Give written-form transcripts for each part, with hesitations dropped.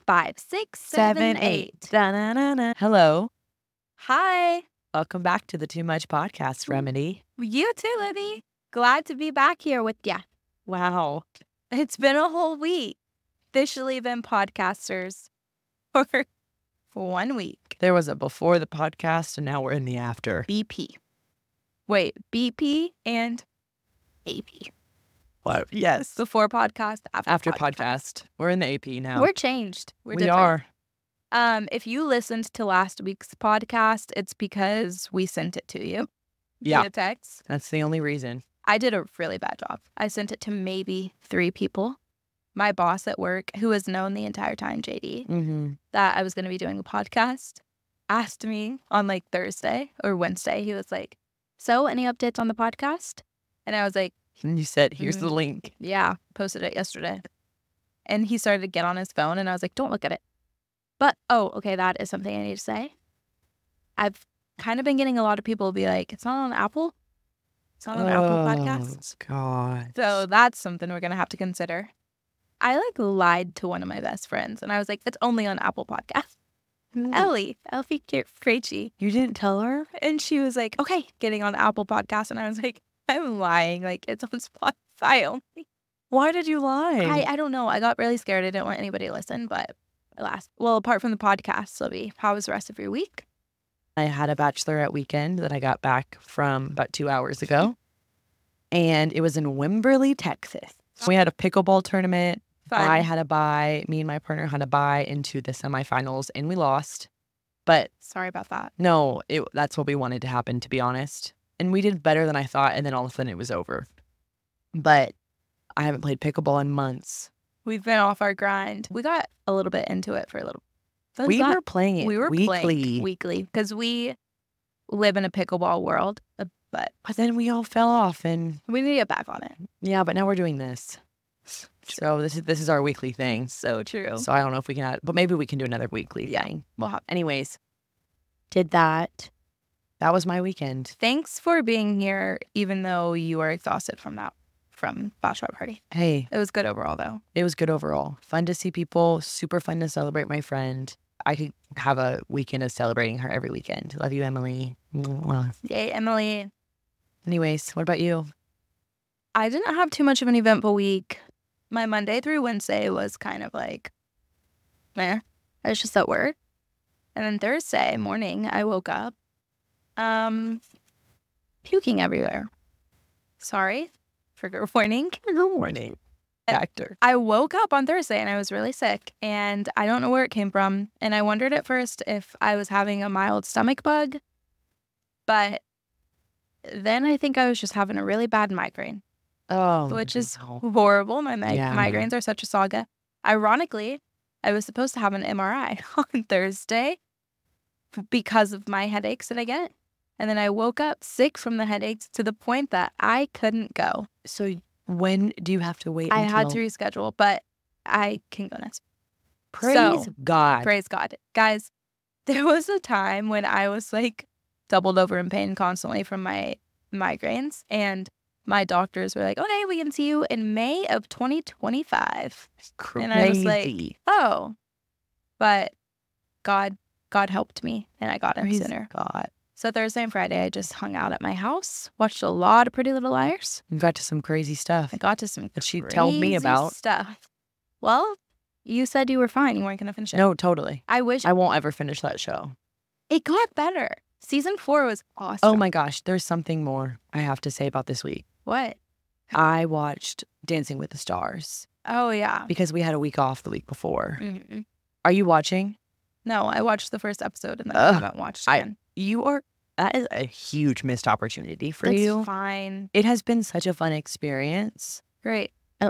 5, 6, 7, 8. Da-na-na-na. Hello. Hi. Welcome back to the Too Much Podcast, Remedy. You too, Libby. Glad to be back here with ya. Wow. It's been a whole week. Officially been podcasters for 1 week. There was a before the podcast, and now we're in the after. BP. Wait, BP and AP. What? Yes. Before podcast, After podcast. We're in the AP now. We're changed. We're we different. are. If you listened to last week's podcast, it's because we sent it to you. Yeah. Via text. That's the only reason. I did a really bad job. I sent it to maybe 3 people. My boss at work, who has known the entire time, JD, Mm-hmm. that I was going to be doing a podcast, asked me on like Thursday or Wednesday. He was like, so any updates on the podcast? And I was like, And you said, here's the link. yeah, posted it yesterday. And he started to get on his phone and I was like, don't look at it. But, oh, okay, that is something I need to say. I've kind of been getting a lot of people be like, it's not on Apple. It's not on Apple Podcasts. God. So that's something we're going to have to consider. I like lied to one of my best friends and I was like, it's only on Apple Podcasts. Ellie Krejci. You didn't tell her? And she was like, okay, getting on Apple Podcasts. And I was like, I'm lying. Like, it's on Spotify only. Why did you lie? I don't know. I got really scared. I didn't want anybody to listen, but apart from the podcast, Sylvie, how was the rest of your week? I had a bachelorette weekend that I got back from about 2 hours ago. And it was in Wimberley, Texas. We had a pickleball tournament. Fun. I had a bye. Me and my partner had a bye into the semifinals, and we lost. But Sorry about that. no, that's what we wanted to happen, to be honest. And we did better than I thought, and then all of a sudden it was over. But I haven't played pickleball in months. We've been off our grind. We got a little bit into it for a little. We were playing it playing weekly because we live in a pickleball world, but then we all fell off, and we need to get back on it. yeah, but now we're doing this. So this is our weekly thing. So true. So I don't know if we can but maybe we can do another weekly thing. Well, Anyways, did that. that was my weekend. Thanks for being here, even though you were exhausted from Bachelor Party. Hey, It was good overall, though. it was good overall. Fun to see people. Super fun to celebrate my friend. I could have a weekend of celebrating her every weekend. Love you, Emily. Mwah. Yay, Emily. Anyways, what about you? I didn't have too much of an eventful week. My Monday through Wednesday was kind of like, meh. I was just at work. And then Thursday morning, I woke up puking everywhere. Sorry. Trigger warning. Good morning, actor. I woke up on Thursday and I was really sick and I don't know where it came from. And I wondered at first if I was having a mild stomach bug. But then I think I was just having a really bad migraine, Oh, which is no. horrible. My Yeah. migraines are such a saga. Ironically, I was supposed to have an MRI on Thursday because of my headaches that I get. And then I woke up sick from the headaches to the point that I couldn't go. So when do you have to wait? I had until- to reschedule, but I can go next. Praise So, God. Praise God. Guys, there was a time when I was like doubled over in pain constantly from my migraines. And my doctors were like, okay, we can see you in May of 2025. Crazy. And I was like, oh, but God helped me and I got him Praise sooner. God. So Thursday and Friday, I just hung out at my house, watched a lot of Pretty Little Liars. You got to some crazy stuff I got to some that she told me crazy about. stuff. Well, you said you were fine. You weren't going to finish it. No, totally. I wish I won't ever finish that show. it got better. Season 4 was awesome. Oh my gosh, there's something more I have to say about this week. What? I watched Dancing with the Stars Oh, yeah. because we had a week off the week before. Mhm. Are you watching? No, I watched the first episode and then I Ugh, haven't watched I- again. That is a huge missed opportunity for That's you. fine. It has been such a fun experience. Great. Oh.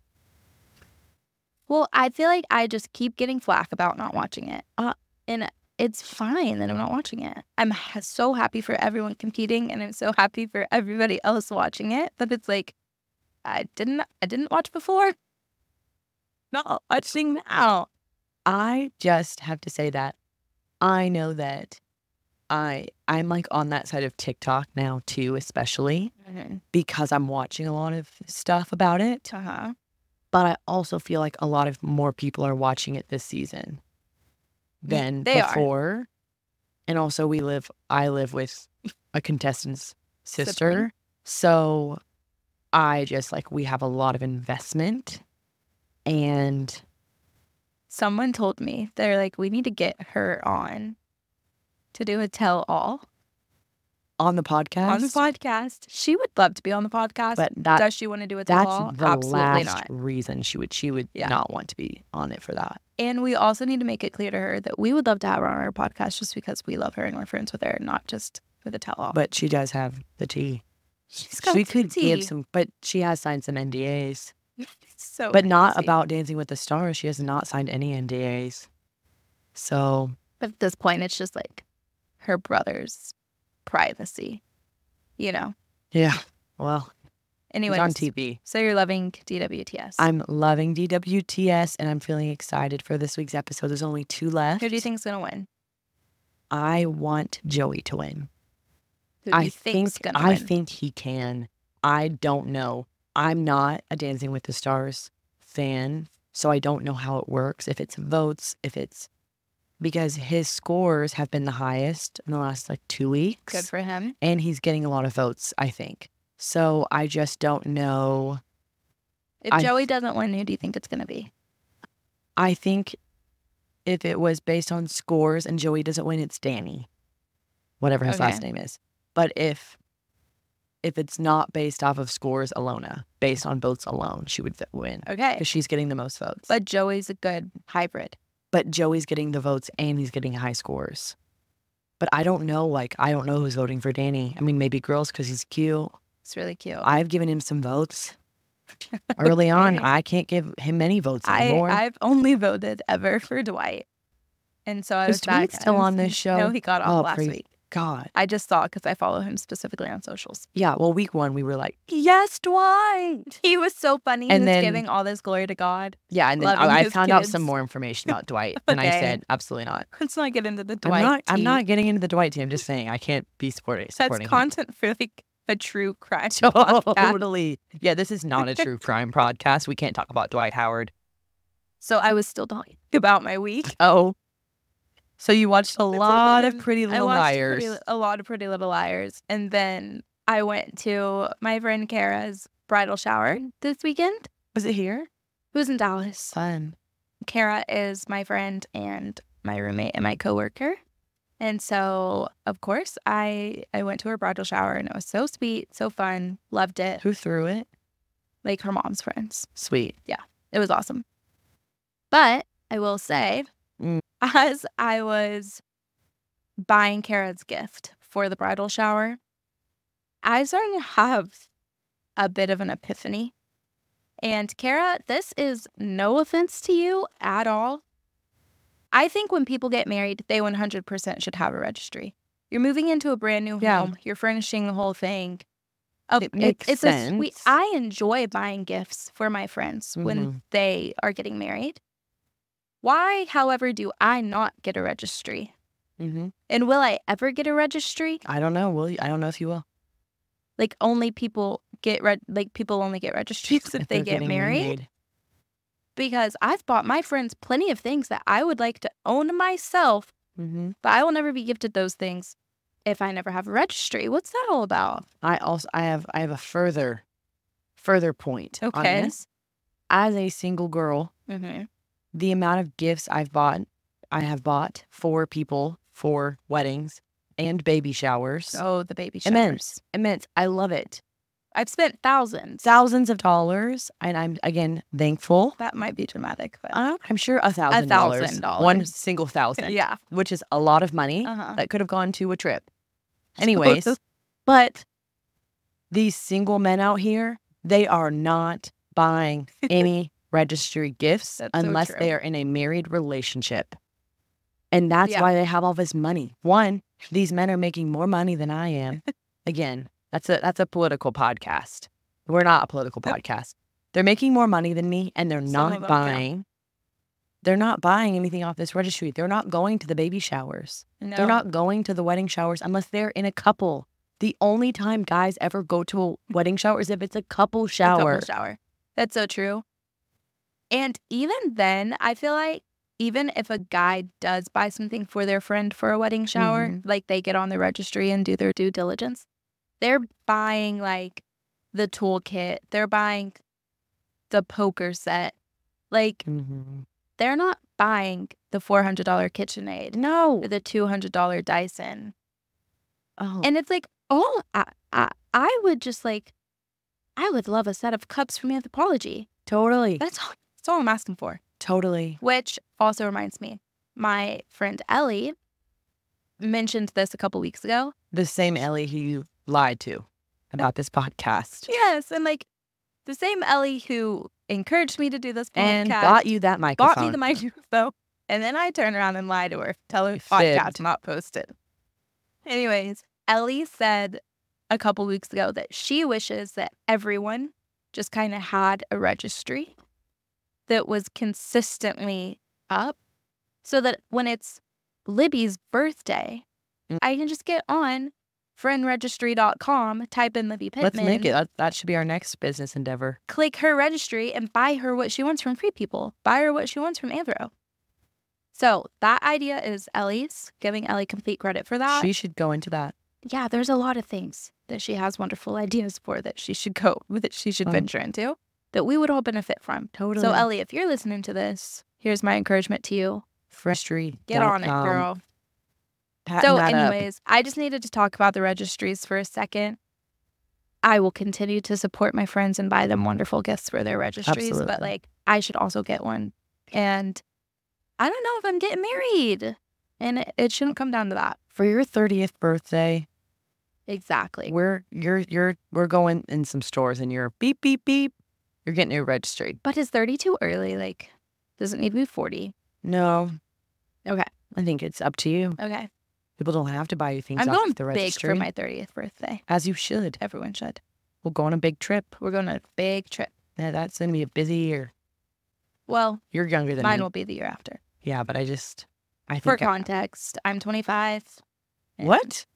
Well, I feel like I just keep getting flack about not watching it. And it's fine that I'm not watching it. I'm so happy for everyone competing and I'm so happy for everybody else watching it. But it's like, I didn't watch before. Not watching now. I just have to say that I know that I'm like on that side of TikTok now too, especially Mm-hmm. because I'm watching a lot of stuff about it. Uh-huh. But I also feel like a lot of more people are watching it this season than They are. before. And also I live with a contestant's sister. Sibling. So I just like, we have a lot of investment. And Someone told me, they're like, we need to get her on to do a tell-all on the podcast. on the podcast. She would love to be on the podcast. But Does she want to do a that's tell-all? the Absolutely last not. reason she would Yeah. not want to be on it for that. And we also need to make it clear to her that we would love to have her on our podcast just because we love her and we're friends with her, not just for the tell-all. But she does have the tea. she's got She some could tea. give some, but she has signed some NDAs. So But not crazy. about Dancing with the Stars. She has not signed any NDAs. So But at this point, it's just like her brother's privacy, yeah. Well, Anyway, it's on TV. so you're loving DWTS. I'm loving DWTS, and I'm feeling excited for this week's episode. There's only 2 left. Who do you think's gonna win? I want Joey to win. Who do you think's gonna I win? think he can. I don't know. I'm not a Dancing with the Stars fan, so I don't know how it works. If it's votes, because his scores have been the highest in the last 2 weeks. Good for him. And he's getting a lot of votes, I think. So I just don't know. If Joey doesn't win, who do you think it's gonna be? I think if it was based on scores and Joey doesn't win, it's Danny, whatever his last name is. But if it's not based off of scores, Alona, based on votes alone, she would win. Okay. Because she's getting the most votes. But Joey's a good hybrid. But Joey's getting the votes and he's getting high scores. But I don't know, I don't know who's voting for Danny. I mean, maybe girls because he's cute. It's really cute. I've given him some votes early on. I can't give him many votes anymore. I've only voted ever for Dwight. And so I was Is Dwight still on this show? No, he got off last praise week. God. I just saw it because I follow him specifically on socials. Yeah, well, week 1, we were like, yes, Dwight. He was so funny. And he was then- giving all this glory to God. Yeah, and then Loving I his found out kids. some more information about Dwight, and I Okay. said, absolutely not. Let's not get into the Dwight. I'm tea. not getting into the Dwight team. I'm just saying I can't be supporting That's him. content for a true crime podcast. Totally. Yeah, this is not a true crime podcast. We can't talk about Dwight Howard. So I was still talking about my week. Oh. So you watched a lot of I Pretty Little watched Liars. a lot of Pretty Little Liars. And then I went to my friend Kara's bridal shower this weekend. Was it here? It was in Dallas. Fun. Kara is my friend and my roommate and my coworker. And so, of course, I went to her bridal shower and it was so sweet, so fun. Loved it. Who threw it? Like her mom's friends. Sweet. It was awesome. But I will say, as I was buying Kara's gift for the bridal shower, I started to have a bit of an epiphany. And Kara, this is no offense to you at all. I think when people get married, they 100% should have a registry. You're moving into a brand new Yeah. home. You're furnishing the whole thing. Oh, It makes it's a sweet. sense. I enjoy buying gifts for my friends Mm-hmm. when they are getting married. Why, however, do I not get a registry? Mm-hmm. And will I ever get a registry? I don't know. Will you? I don't know if you will. Like only people get people only get registries if they they're get getting married. Because I've bought my friends plenty of things that I would like to own myself, Mm-hmm. but I will never be gifted those things if I never have a registry. What's that all about? I have a further point on Okay. this. As a single girl, Mm-hmm. the amount of gifts I have bought for people for weddings and baby showers. Oh, the baby showers. Immense. I love it. I've spent thousands. Thousands of dollars, and I'm again thankful. That might be dramatic, but I'm sure $1,000. $1,000. One single thousand. yeah. Which is a lot of money Uh-huh. that could have gone to a trip. Anyways, but these single men out here, they are not buying any registry gifts That's so unless true. they are in a married relationship. And that's Yeah. why they have all this money. One, these men are making more money than I am. Again, that's a political podcast. We're not a political podcast. They're making more money than me, and they're Some of not them, yeah. buying. They're not buying anything off this registry. They're not going to the baby showers. No. They're not going to the wedding showers unless they're in a couple. The only time guys ever go to a wedding shower is if it's a couple A shower. couple shower. That's so true. And even then, I feel like even if a guy does buy something for their friend for a wedding shower, like they get on the registry and do their due diligence, they're buying like the toolkit, they're buying the poker set. Like they're not buying the $400 KitchenAid. No. Or the $200 Dyson. Oh. And it's like, I would just like, I would love a set of cups from Anthropologie. Totally. That's all I'm asking for. Totally. Which also reminds me, my friend Ellie mentioned this a couple weeks ago. The same Ellie who you lied to about this podcast. Yes, and like the same Ellie who encouraged me to do this podcast. And bought you that microphone. Bought me the microphone. And then I turn around and lie to her, tell her podcast not posted. Anyways, Ellie said a couple weeks ago that she wishes that everyone just kind of had a registry that was consistently up so that when it's Libby's birthday, I can just get on friendregistry.com, type in Libby Pittman. Let's make it. That should be our next business endeavor. Click her registry and buy her what she wants from Free People. Buy her what she wants from Anthro. So that idea is Ellie's, giving Ellie complete credit for that. She should go into that. Yeah, there's a lot of things that she has wonderful ideas for that she should go, that she should venture into, that we would all benefit from. Totally. So Ellie, if you're listening to this, here's my encouragement to you. Registry. Get on it, girl. So anyways, I just needed to talk about the registries for a second. I will continue to support my friends and buy them wonderful gifts for their registries. Absolutely. But like, I should also get one. And I don't know if I'm getting married. And it shouldn't come down to that. For your 30th birthday. Exactly. We're going in some stores and you're beep, beep, beep. You're getting your registry. But is 30 too early? Like, does it need to be 40? No. Okay. I think it's up to you. Okay. People don't have to buy you things I'm off going the big registry. for my 30th birthday. As you should. Everyone should. We'll go on a big trip. We're going on a big trip. Yeah, that's going to be a busy year. Well, you're younger than mine me. will be the year after. Yeah, but I think for context, I'm 25. What?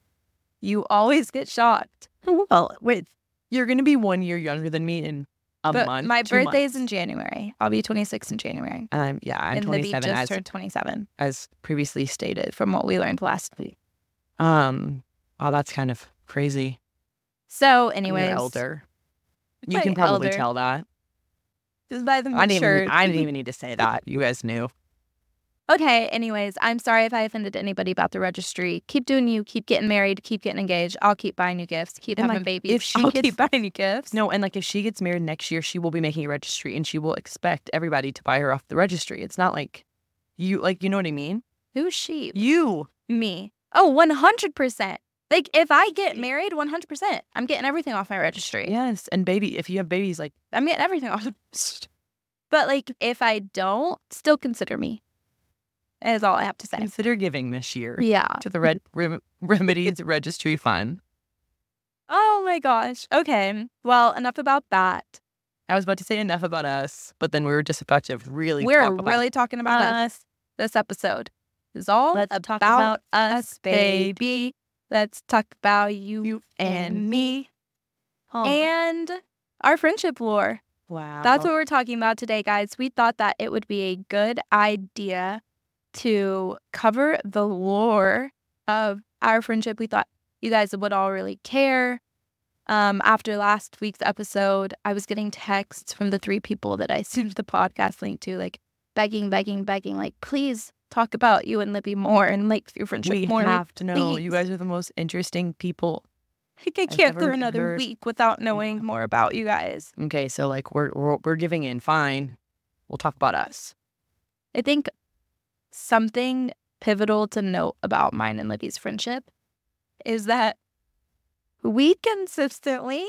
You always get shocked. Well, wait, you're going to be 1 year younger than me in a month. My birthday's in January. I'll be 26 in January. I'm 27 just turned 27. As previously stated. From what we learned last week. Oh, that's kind of crazy. So, anyways. You're elder. You can probably tell that. Just by the shirt. I didn't even need to say that. You guys knew. Okay, anyways, I'm sorry if I offended anybody about the registry. Keep doing you. Keep getting married. Keep getting engaged. I'll keep buying you gifts. Keep having babies. I'll keep buying you gifts. No, and like if she gets married next year, she will be making a registry and she will expect everybody to buy her off the registry. It's not like you know what I mean? Who's she? You. Me. Oh, 100%. Like if I get married, 100%. I'm getting everything off my registry. Yes, and if you have babies, like I'm getting everything off. But like if I don't, still consider me. Is all I have to say. Consider giving this year. Yeah. To the Remedies Registry Fund. Oh my gosh. Okay. Well, enough about that. I was about to say enough about us, but then we were just about to talking about us this episode. Is all Let's talk about us, baby. Let's talk about you and me. Oh. And our friendship lore. Wow. That's what we're talking about today, guys. We thought that it would be a good idea to cover the lore of our friendship. We thought you guys would all really care. After last week's episode, I was getting texts from the 3 people that I sent the podcast link to, like begging, like, please talk about you and Libby more and like your friendship more. We have to know. Please. You guys are the most interesting people. Like, I can't through another week without knowing more about you guys. Okay, so like we're giving in. Fine. We'll talk about us. I think something pivotal to note about mine and Libby's friendship is that we consistently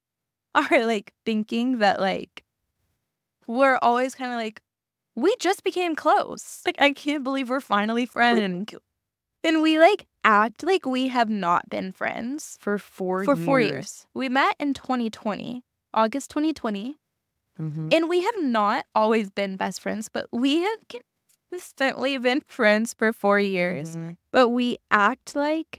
are like thinking that like we're always kind of like, we just became close. Like, I can't believe we're finally friends. And we like act like we have not been friends for 4 years. We met in 2020, August 2020. Mm-hmm. And we have not always been best friends, but we have consistently been friends for 4 years. Mm-hmm. But we act like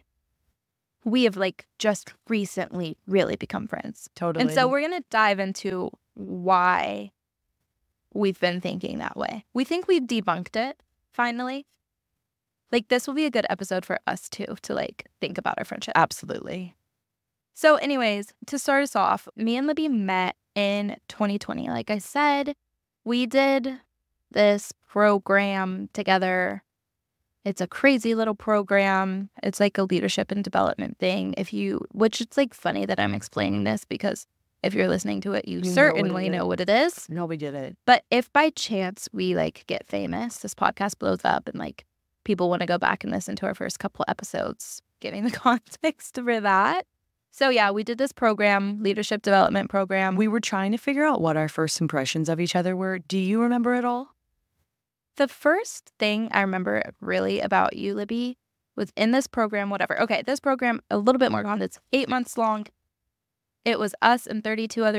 we have like just recently really become friends. Totally. And so we're going to dive into why we've been thinking that way. We think we've debunked it, finally. Like, this will be a good episode for us, too, to, like, think about our friendship. Absolutely. So, anyways, to start us off, me and Libby met in 2020. Like I said, we did this program together. It's a crazy little program. It's like a leadership and development thing. Which it's like funny that I'm explaining this because if you're listening to it, you certainly know what it is. No, we did it. But if by chance we like get famous, this podcast blows up and like people want to go back and listen to our first couple episodes, giving the context for that. So yeah, we did this program, leadership development program. We were trying to figure out what our first impressions of each other were. Do you remember it all? The first thing I remember really about you, Libby, was in this program, whatever. Okay, this program, a little bit more context, 8 months long. It was us and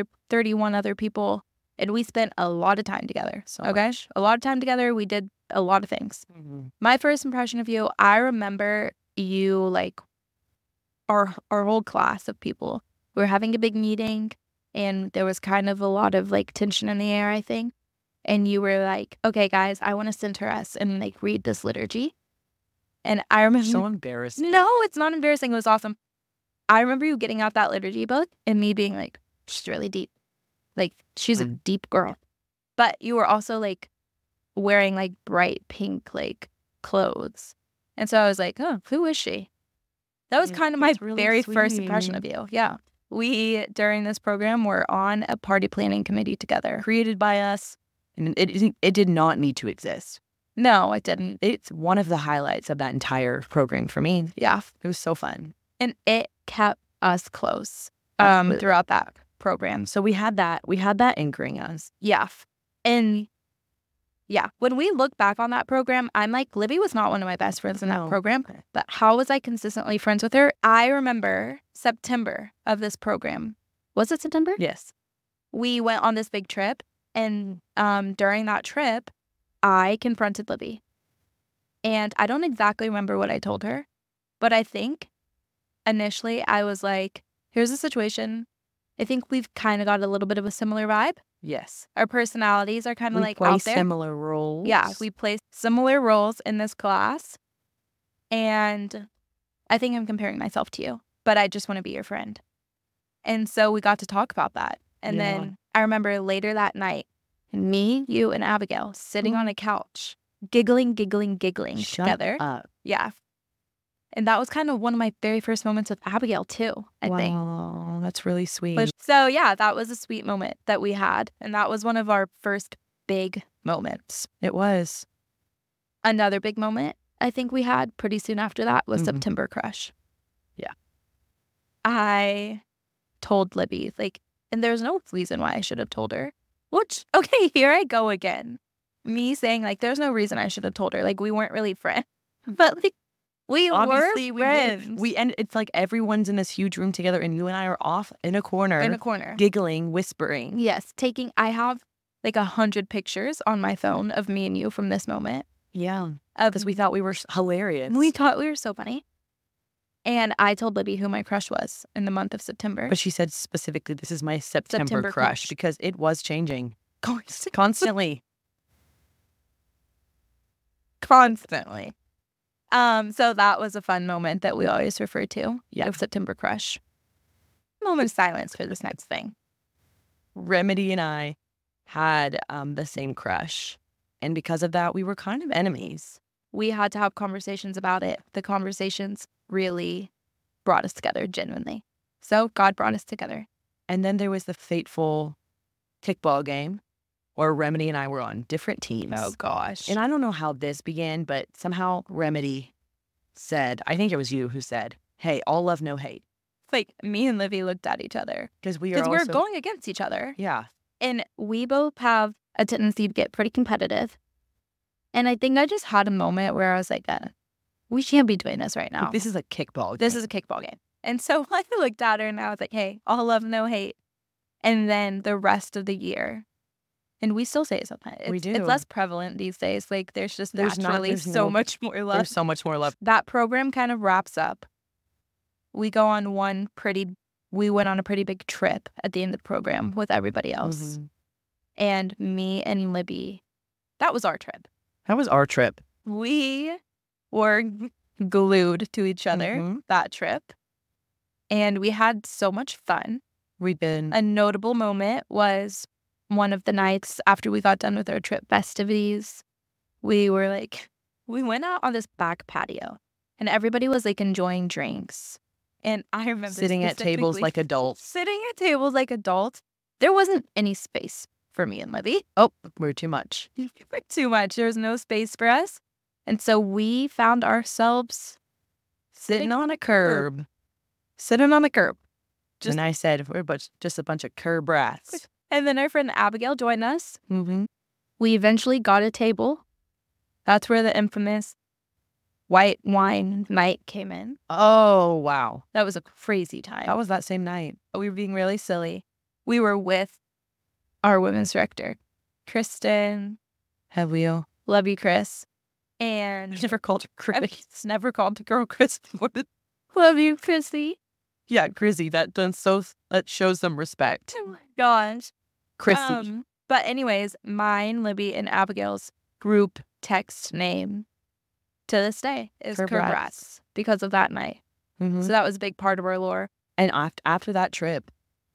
31 other people, and we spent a lot of time together. Much. A lot of time together. We did a lot of things. Mm-hmm. My first impression of you, I remember you like our whole class of people. We were having a big meeting, and there was kind of a lot of like tension in the air, I think. And you were like, okay, guys, I want to center us and like read this liturgy. And I remember. So embarrassing. No, it's not embarrassing. It was awesome. I remember you getting out that liturgy book and me being like, she's really deep. Like, she's a deep girl. But you were also like wearing like bright pink like clothes. And so I was like, oh, who is she? That was kind of my very first impression of you. Yeah. We, during this program, were on a party planning committee together. Created by us. And it did not need to exist. No, it didn't. It's one of the highlights of that entire program for me. Yeah. It was so fun. And it kept us close throughout that program. So we had that anchoring us. Yeah. And yeah, when we look back on that program, I'm like, Libby was not one of my best friends in that program, but how was I consistently friends with her? I remember September of this program. Was it September? Yes. We went on this big trip, and during that trip, I confronted Libby. And I don't exactly remember what I told her, but I think initially I was like, here's the situation. I think we've kind of got a little bit of a similar vibe. Yes. Our personalities are kind of like play out there. Similar roles. Yeah, we play similar roles in this class. And I think I'm comparing myself to you, but I just want to be your friend. And so we got to talk about that. And then I remember later that night, me, you, and Abigail sitting on a couch, giggling together. Up. Yeah. And that was kind of one of my very first moments with Abigail, too, I think. Wow, that's really sweet. So, yeah, that was a sweet moment that we had. And that was one of our first big moments. It was. Another big moment I think we had pretty soon after that was September Crush. Yeah. I told Libby, like, and there's no reason why I should have told her. Which, okay, here I go again. Me saying, like, there's no reason I should have told her. Like, we weren't really friends. But, like, we Obviously, were friends. It's like everyone's in this huge room together, and you and I are off in a corner. Giggling, whispering. Yes. I have, like, 100 pictures on my phone of me and you from this moment. Yeah. Because we thought we were hilarious. We thought we were so funny. And I told Libby who my crush was in the month of September. But she said specifically, this is my September crush, because it was changing. Constantly. Constantly. So that was a fun moment that we always refer to. Yeah. Of September crush. Moment of silence for this next thing. Remedy and I had the same crush. And because of that, we were kind of enemies. We had to have conversations about it. The conversations really brought us together, genuinely. So God brought us together. And then there was the fateful kickball game where Remedy and I were on different teams. Oh, gosh. And I don't know how this began, but somehow Remedy said, I think it was you who said, hey, all love, no hate. It's like me and Livy looked at each other. Because we're going against each other. Yeah. And we both have a tendency to get pretty competitive. And I think I just had a moment where I was like, we can't be doing this right now. Like, this is a kickball game. This is a kickball game. And so I looked at her and I was like, hey, all love, no hate. And then the rest of the year, and we still say it sometimes. We do. It's less prevalent these days. Like, there's naturally so much more love. There's so much more love. That program kind of wraps up. We went on a pretty big trip at the end of the program with everybody else. And me and Libby, that was our trip. That was our trip. We were glued to each other that trip. And we had so much fun. A notable moment was one of the nights after we got done with our trip festivities. We went out on this back patio and everybody was like enjoying drinks. And I remember sitting at tables like adults. Sitting at tables like adults. There wasn't any space for me and Libby. Oh, we're too much. We're too much. There was no space for us. And so we found ourselves sitting on a curb. Sitting on the curb. And I said, we're just a bunch of curb rats. And then our friend Abigail joined us. Mm-hmm. We eventually got a table. That's where the infamous white wine night came in. Oh, wow. That was a crazy time. That was that same night. We were being really silly. We were with our women's director, Kristen. Have we? Love you, Chris. And I never called her Chris. Never called the girl Chris. Love you, Chrissy. Yeah, Chrissy. That shows some respect. Oh my gosh. Chrissy. But anyways, mine, Libby, and Abigail's group text name to this day is Curb Rats because of that night. Mm-hmm. So that was a big part of our lore. And after that trip,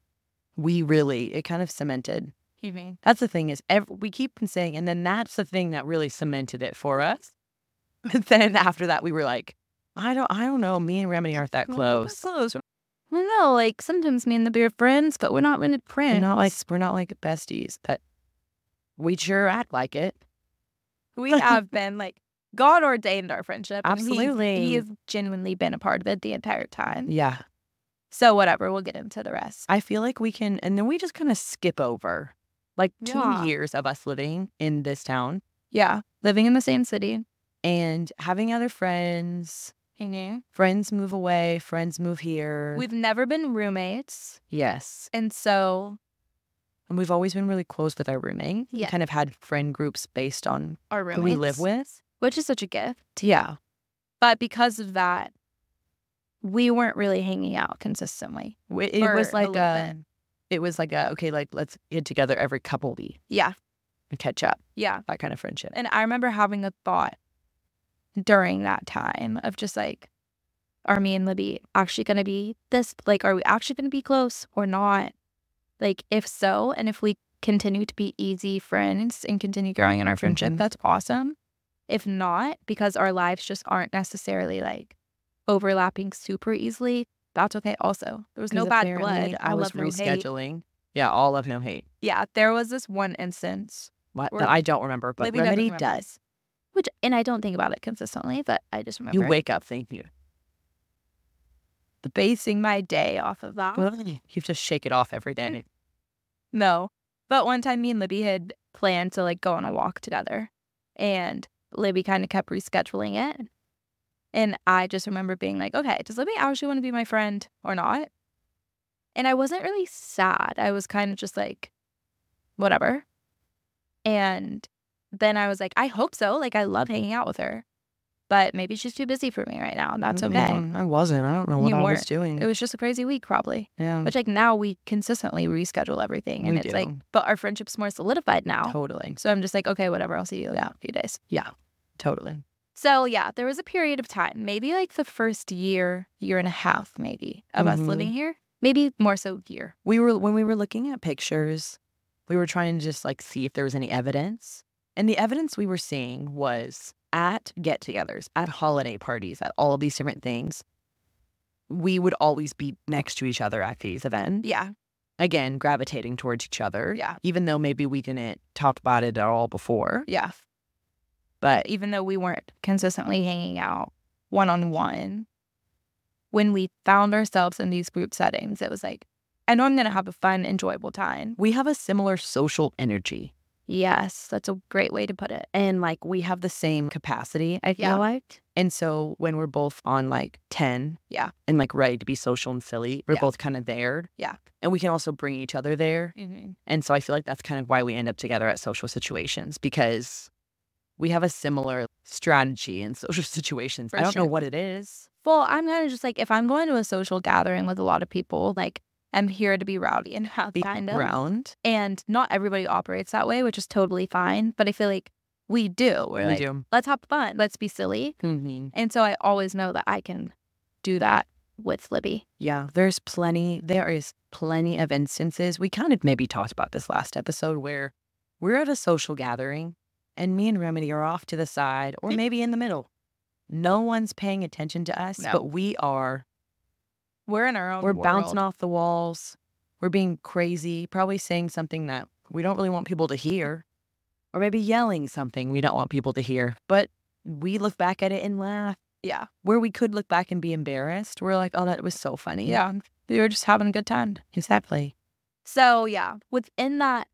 it kind of cemented. You mean? That's the thing is we keep saying, and then that's the thing that really cemented it for us. But then after that, we were like, I don't know. Me and Remedy aren't that close. Well, no, like sometimes me and Libby are friends, but we're not really friends. We're not like besties. But we sure act like it. We have been like God ordained our friendship. Absolutely, he has genuinely been a part of it the entire time. Yeah. So whatever, we'll get into the rest. I feel like we can, and then we just kind of skip over like 2 years of us living in this town. Yeah, living in the same city and having other friends. Mm-hmm. Friends move away, friends move here. We've never been roommates. Yes. And we've always been really close with our roommate. Yeah. We kind of had friend groups based on our roommates who we live with. Which is such a gift. Yeah. But because of that, we weren't really hanging out consistently. It was like okay, like let's get together every couple weeks. Yeah. And catch up. Yeah. That kind of friendship. And I remember having a thought during that time of just like, are me and Libby actually going to be this? Like, are we actually going to be close or not? Like, if so, and if we continue to be easy friends and continue growing in our friendship, that's awesome. If not, because our lives just aren't necessarily like overlapping super easily, that's okay also. There was no bad blood. I love rescheduling. No yeah, all love, no hate. Yeah, there was this one instance. That I don't remember, but Remedy does. And I don't think about it consistently, but I just remember. You wake up thinking. Basing my day off of that. Well, you have to shake it off every day. No. But one time me and Libby had planned to like go on a walk together. And Libby kind of kept rescheduling it. And I just remember being like, okay, does Libby actually want to be my friend or not? And I wasn't really sad. I was kind of just like, whatever. And then I was like, I hope so. Like, I love hanging out with her. But maybe she's too busy for me right now. And that's okay. I wasn't. I don't know what I was doing. It was just a crazy week, probably. Yeah. Which, like, now we consistently reschedule everything. And it's like, but our friendship's more solidified now. Totally. So I'm just like, okay, whatever. I'll see you in a few days. Yeah, totally. So, yeah, there was a period of time, maybe like the first year and a half, maybe, of us living here. Maybe more so year. When we were looking at pictures, we were trying to just like see if there was any evidence. And the evidence we were seeing was at get-togethers, at holiday parties, at all of these different things. We would always be next to each other at these events. Yeah. Again, gravitating towards each other. Yeah. Even though maybe we didn't talk about it at all before. Yeah. But even though we weren't consistently hanging out one-on-one, when we found ourselves in these group settings, it was like, I know I'm going to have a fun, enjoyable time. We have a similar social energy. Yes, that's a great way to put it. And like we have the same capacity, I feel like. And so when we're both on like 10 and like ready to be social and silly, we're both kind of there. Yeah. And we can also bring each other there. Mm-hmm. And so I feel like that's kind of why we end up together at social situations, because we have a similar strategy in social situations. I don't know what it is. Well, I'm kind of just like, if I'm going to a social gathering with a lot of people, like am here to be rowdy and kind of. Round. And not everybody operates that way, which is totally fine. But I feel like we do. We're do. let's have fun. Let's be silly. Mm-hmm. And so I always know that I can do that with Libby. Yeah, there is plenty of instances. We kind of maybe talked about this last episode where we're at a social gathering and me and Remedy are off to the side or maybe in the middle. No one's paying attention to us, but we are. We're in our own We're world. bouncing off the walls. We're being crazy, probably saying something that we don't really want people to hear, or maybe yelling something we don't want people to hear. But we look back at it and laugh. Yeah. Where we could look back and be embarrassed, we're like, oh, that was so funny. Yeah. We were just having a good time. Exactly. So, yeah, within that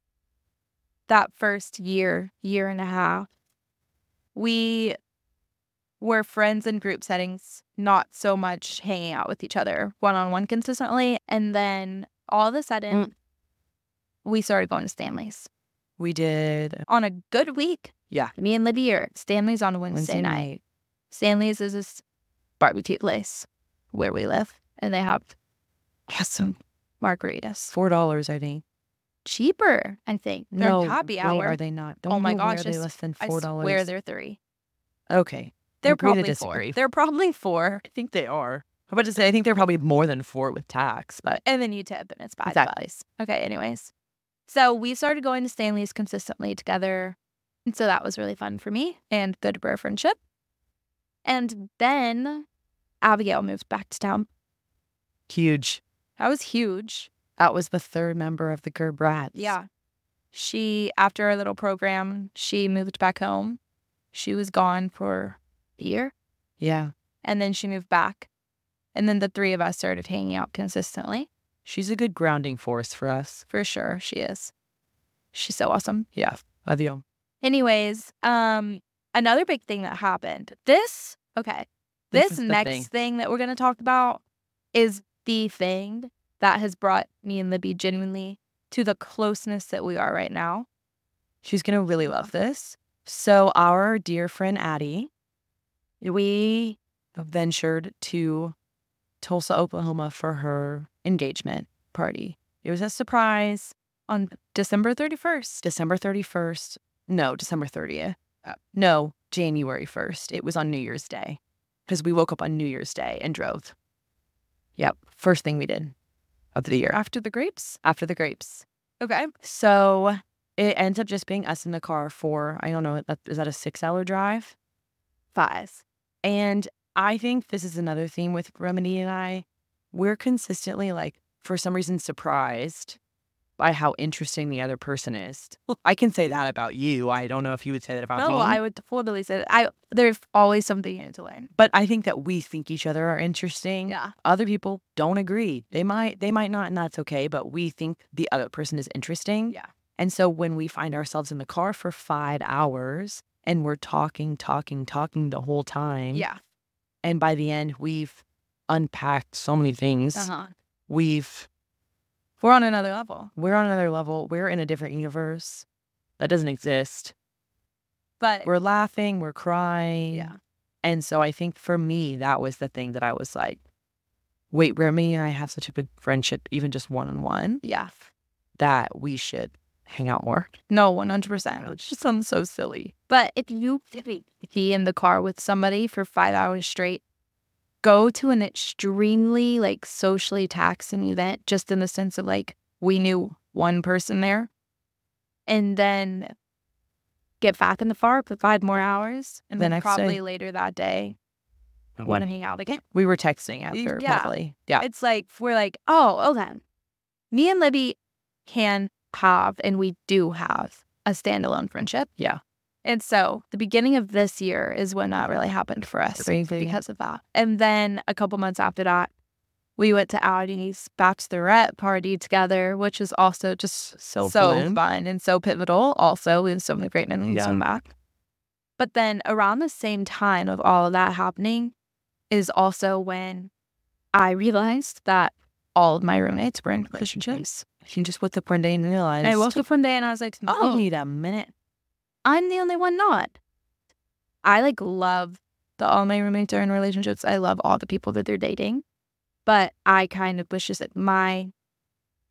first year and a half, we were friends in group settings, not so much hanging out with each other one-on-one consistently. And then all of a sudden, we started going to Stanley's. We did. On a good week. Yeah. Me and Libby are at Stanley's on a Wednesday night. Stanley's is this barbecue place where we live, and they have awesome margaritas. $4, I think. Cheaper, I think. They're happy hour. Wait, are they not? Oh my gosh, are they less than $4? I swear they're $3. Okay. They're probably $4. They're probably $4. I think they are. I'm about to say, I think they're probably more than $4 with tax, but. And then you tip, and it's $5. Exactly. Okay, anyways. So we started going to Stanley's consistently together. And so that was really fun for me and good for our friendship. And then Abigail moved back to town. Huge. That was huge. That was the third member of the Gerbrats. Yeah. She, after our little program, she moved back home. She was gone for a year. Yeah. And then she moved back. And then the three of us started hanging out consistently. She's a good grounding force for us. For sure, she is. She's so awesome. Yeah. Love you. Anyways, another big thing that happened. This next thing that we're going to talk about is the thing that has brought me and Libby genuinely to the closeness that we are right now. She's going to really love this. So our dear friend Addie, we ventured to Tulsa, Oklahoma for her engagement party. It was a surprise on December 31st. December 31st. No, December 30th. No, January 1st. It was on New Year's Day because we woke up on New Year's Day and drove. Yep. First thing we did of the year. After the grapes? After the grapes. Okay. So it ends up just being us in the car for, I don't know, is that a 6-hour drive? 5. And I think this is another theme with Remedy and I. We're consistently, like, for some reason, surprised by how interesting the other person is. I can say that about you. I don't know if you would say that about me. No, I would totally say that. There's always something new to learn. But I think that we think each other are interesting. Yeah. Other people don't agree. They might not, and that's okay. But we think the other person is interesting. Yeah. And so when we find ourselves in the car for 5 hours and we're talking the whole time. Yeah. And by the end, we've unpacked so many things. We're on another level. We're on another level. We're in a different universe that doesn't exist. But we're laughing, we're crying. Yeah. And so I think for me, that was the thing that I was like, wait, Remy and I have such a good friendship, even just one-on-one. Yeah. That we should hang out more. No, 100%. It just sounds so silly. But if you be in the car with somebody for 5 hours straight, go to an extremely, like, socially taxing event, just in the sense of, like, we knew one person there, and then get back in the car for 5 more hours, and then probably later that day, want to hang out again. We were texting after, probably. Yeah. It's like, we're like, oh, okay. Me and Libby can have, and we do have, a standalone friendship. Yeah. And so the beginning of this year is when that really happened for us because of that. And then a couple months after that, we went to Addie's bachelorette party together, which was also just so fun and so pivotal. Also, we had so many great memories from back. But then around the same time of all of that happening is also when I realized that all of my roommates were in relationships. You just woke up one day and realized. I woke up one day and I was like, oh, wait a minute. I'm the only one not. I, like, love that all my roommates are in relationships. I love all the people that they're dating. But I kind of was just like, my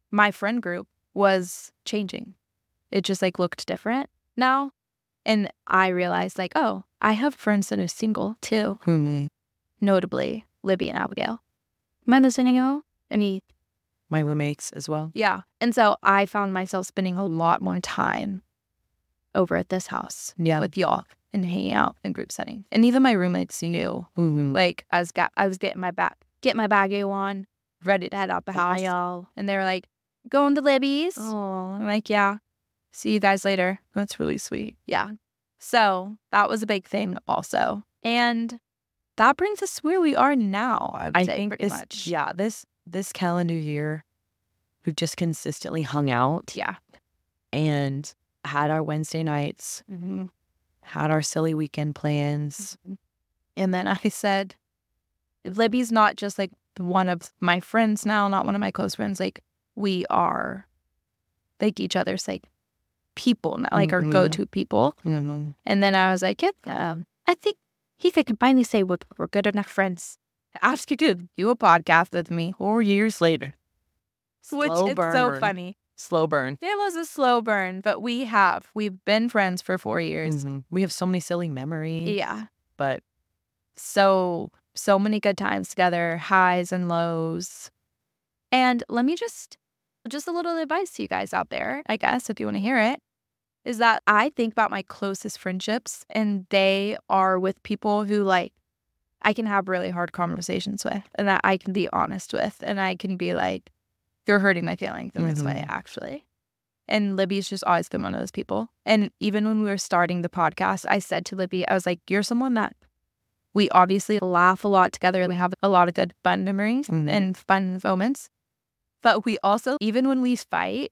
my friend group was changing. It just like looked different now. And I realized like, oh, I have friends that are single too. Notably, Libby and Abigail. Am I listening out? My roommates as well. Yeah. And so I found myself spending a lot more time over at this house with y'all and hanging out in group setting. And even my roommates knew. Like I was getting my baggie on, ready to head out the house. Y'all. And they were like, going to Libby's. Oh, I'm like, yeah. See you guys later. That's really sweet. Yeah. So that was a big thing also. And that brings us where we are now, I think pretty much. Yeah, this calendar year, we've just consistently hung out. Yeah. And had our Wednesday nights, had our silly weekend plans. And then I said, Libby's not just like one of my friends now, not one of my close friends. Like we are like each other's like people, not like our go-to people. And then I was like, yeah, I think he can finally say we're good enough friends. Ask you to do a podcast with me 4 years later. Which is so funny. Slow burn. It was a slow burn, but we've been friends for 4 years. We have so many silly memories. Yeah. But so many good times together, highs and lows. And let me just a little advice to you guys out there, I guess, if you want to hear it, is that I think about my closest friendships and they are with people who like I can have really hard conversations with and that I can be honest with and I can be like, you're hurting my feelings in this way, actually. And Libby's just always been one of those people. And even when we were starting the podcast, I said to Libby, I was like, you're someone that we obviously laugh a lot together. We have a lot of good fun memories and fun moments. But we also, even when we fight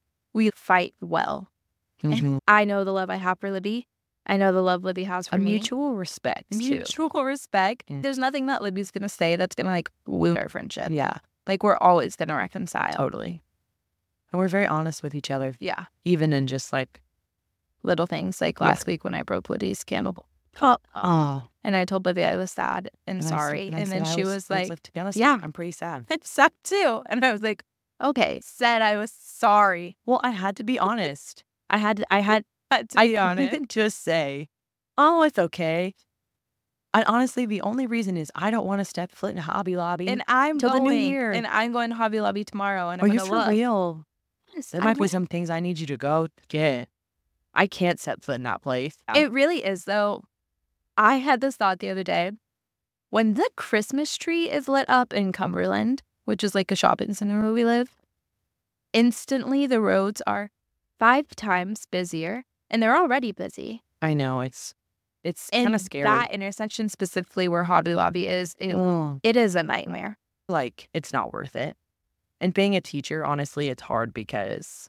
well. And I know the love I have for Libby. I know the love Libby has for me. Mutual respect. Mutual respect. There's nothing that Libby's going to say that's going to like wound our friendship. Yeah. Like, we're always going to reconcile. Totally. And we're very honest with each other. Yeah. Even in just, like, little things. Like, last week when I broke Woody's candle. Oh. And I told Libby I was sad and sorry. And then she was like, to be honest, yeah. I'm pretty sad. I'm sad, too. And I was like, okay. Said I was sorry. Well, I had to be honest. I had to be honest. Couldn't just say, oh, it's okay. And honestly, the only reason is I don't want to step foot in Hobby Lobby. And I'm till going, the new year. And I'm going to Hobby Lobby tomorrow. And I'm Are going to you for real? Yes, There might be some things I need you to go get. I can't set foot in that place. It really is, though. I had this thought the other day. When the Christmas tree is lit up in Cumberland, which is like a shopping center where we live, instantly the roads are 5 times busier. And they're already busy. I know. It's kind of scary. That intersection specifically where Hobby Lobby is, it is a nightmare. Like, it's not worth it. And being a teacher, honestly, it's hard because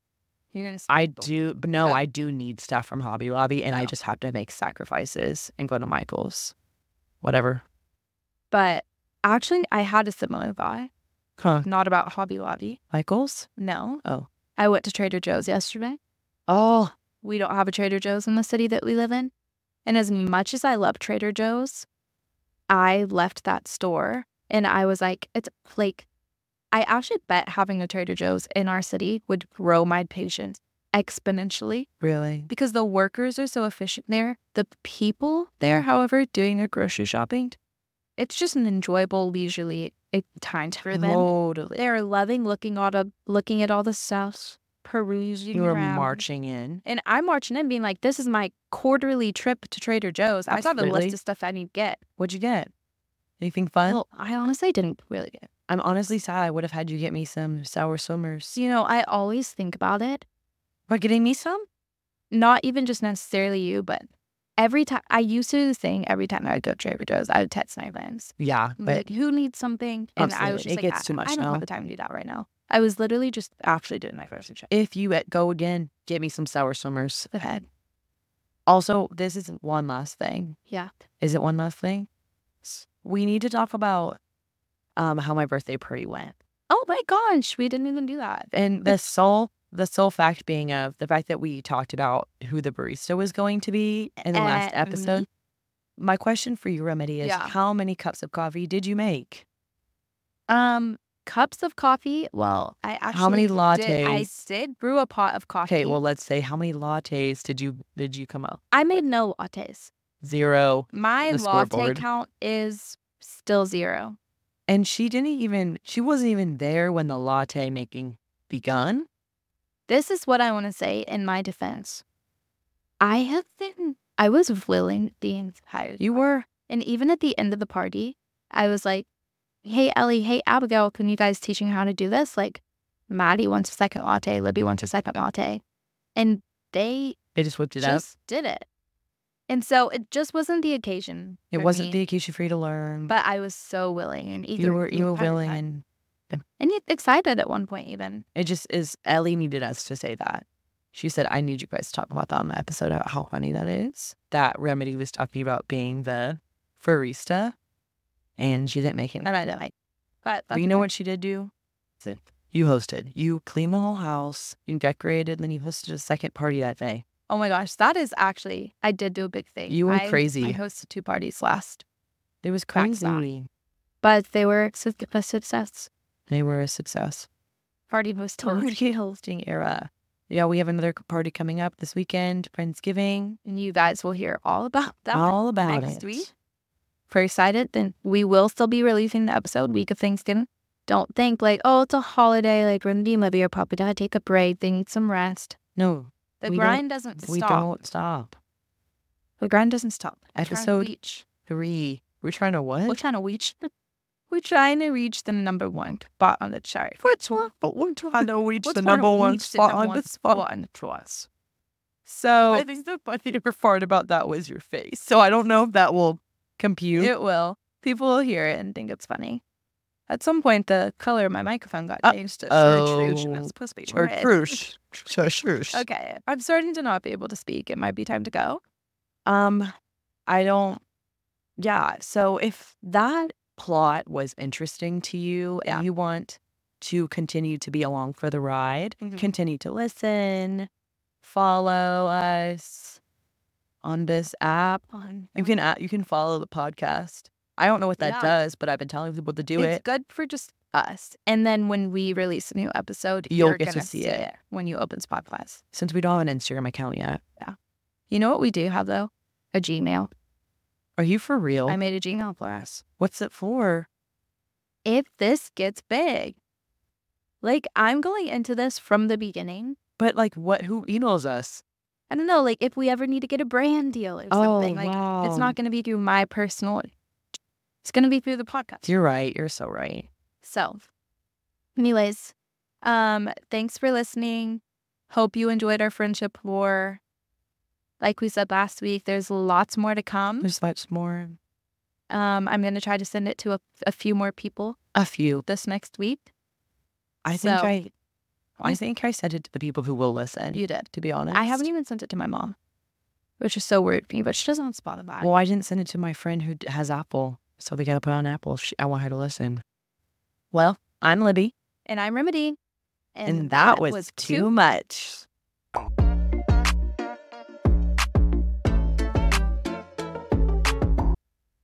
I do need stuff from Hobby Lobby, and I just have to make sacrifices and go to Michael's. Whatever. But actually, I had a similar thought. Huh. Not about Hobby Lobby. Michael's? No. Oh. I went to Trader Joe's yesterday. Oh. We don't have a Trader Joe's in the city that we live in. And as much as I love Trader Joe's, I left that store and I was like, I actually bet having a Trader Joe's in our city would grow my patience exponentially. Really? Because the workers are so efficient there. The people there, however, doing their grocery shopping, it's just an enjoyable, leisurely time for them. Totally. They're loving looking at all the stuff. Perusing you were around. marching in. And I'm marching in being like, this is my quarterly trip to Trader Joe's. I've got a list of stuff I need to get. What'd you get? Anything fun? Well, I honestly didn't really get. I'm honestly sad. I would have had you get me some sour swimmers. You know, I always think about it. But getting me some? Not even just necessarily you, but every time. I used to do the thing every time I would go to Trader Joe's, I would text my friends. Yeah. But like, who needs something? And absolutely. I was just it like, gets too much I don't now. have the time to do that right now. I was literally just actually doing my grocery check. If you go again, get me some sour swimmers. Go ahead. Also, this is one last thing. Yeah. Is it one last thing? We need to talk about how my birthday party went. Oh my gosh, we didn't even do that. And the sole fact being of the fact that we talked about who the barista was going to be in the last episode. My question for you, Remedy, is how many cups of coffee did you make? cups of coffee. Well, I actually How many I lattes? did brew a pot of coffee. Okay, well, let's say how many lattes did you come up? I made no lattes. 0. My The latte scoreboard. count is still 0. And she wasn't even there when the latte making begun. This is what I want to say in my defense. I was willing the entire time. You were? And even at the end of the party, I was like, hey, Ellie, hey, Abigail, can you guys teach me how to do this? Like, Maddie wants a second latte, Libby wants a second latte. And they just whipped it up. just did it. And so it just wasn't the occasion. It for wasn't me, the occasion for you to learn. But I was so willing and eager. you were the entire willing time. and And excited at one point even. it just is. Ellie needed us to say that. She said, I need you guys to talk about that on the episode, how funny that is. That Remedy was talking about being the barista, and she didn't make it. And I didn't. But you know what she did do? You hosted. You cleaned the whole house. You decorated, and then you hosted a second party that day. Oh my gosh, that is actually, I did do a big thing. You were crazy. I hosted 2 parties last. It was Back to back. crazy. But they were a success. They were a success. Party Hosting era. Yeah, we have another party coming up this weekend, Friendsgiving. And you guys will hear all about that All about next it. week. Very excited. Then we will still be releasing the episode week of Thanksgiving. Don't think like, oh, it's a holiday. Like Remedy and Libby are probably going to take a break. They need some rest. No. The grind doesn't stop. We don't stop. The grind doesn't stop. Episode 3. We're trying to what? We're trying to reach. We're trying to reach the number 1 spot on the chart. Which one? But we're trying to reach We're the trying to number 1 reach the spot number on one the spot. spot to us. So I think the funnier part about that was your face. So I don't know if that will compute. It will. People will hear it and think it's funny. At some point, the color of my microphone got changed to chartreuse, and it's supposed to be red. Chartreuse. Okay, I'm starting to not be able to speak. It might be time to go. I don't. Yeah. So if that plot was interesting to you and you want to continue to be along for the ride, continue to listen, follow us on this app. You can follow the podcast. I don't know what that does, but I've been telling people to do it. It's good for just us. And then when we release a new episode, You'll you're get to gonna see it when you open Spotify. Since we don't have an Instagram account yet. Yeah. You know what we do have, though? A Gmail. Are you for real? I made a Gmail for us. What's it for? If this gets big. Like, I'm going into this from the beginning. But, like, who emails us? I don't know, like, if we ever need to get a brand deal or something. Like, wow. It's not going to be through my personal... It's going to be through the podcast. You're right. You're so right. So, anyways, thanks for listening. Hope you enjoyed our friendship war. Like we said last week, there's lots more to come. There's lots more. I'm going to try to send it to a few more people. A few. This next week. I think I sent it to the people who will listen. You did. To be honest. I haven't even sent it to my mom, which is so weird for me, but she doesn't have Spotify. Well, I didn't send it to my friend who has Apple. So they got to put on Apple. I want her to listen. Well, I'm Libby. And I'm Remedy. And that was too much.